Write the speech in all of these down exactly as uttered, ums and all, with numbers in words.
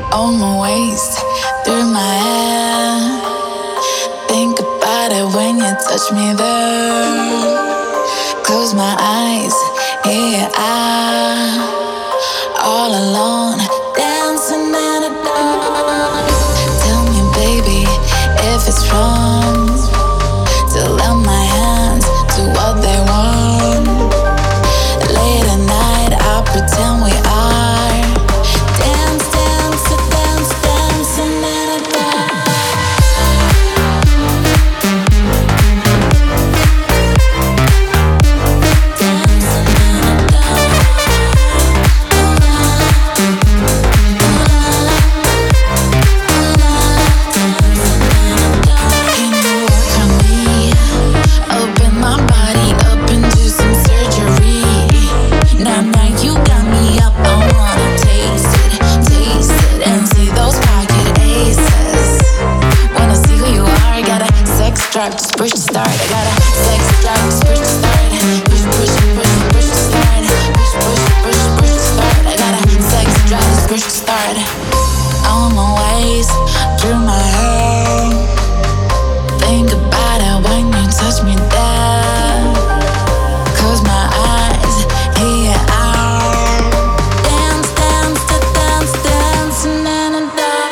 on my waist, through my hair. Think about it when you touch me there. Close my eyes, here I, all alone, dancing in the dark. Tell me, baby, if it's wrong to let my hands do what they want. Late at night, I'll pretend we are. Dance, dance, dance, dancing in the dark. Drive, just push the start. I got a sex drive, just push the start. Push, push, push, push the start. Push, push, push, push the start. I got a sex drive, just push the start. On my waist, through my hair. Think about it when you touch me there. Close my eyes, here I dance, dance, dance, dancing in the dark.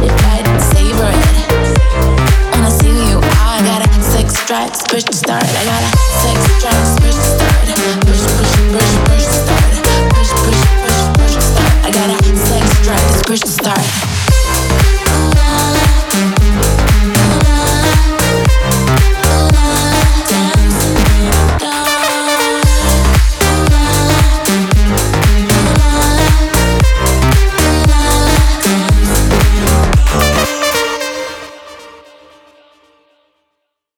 Push the start, I got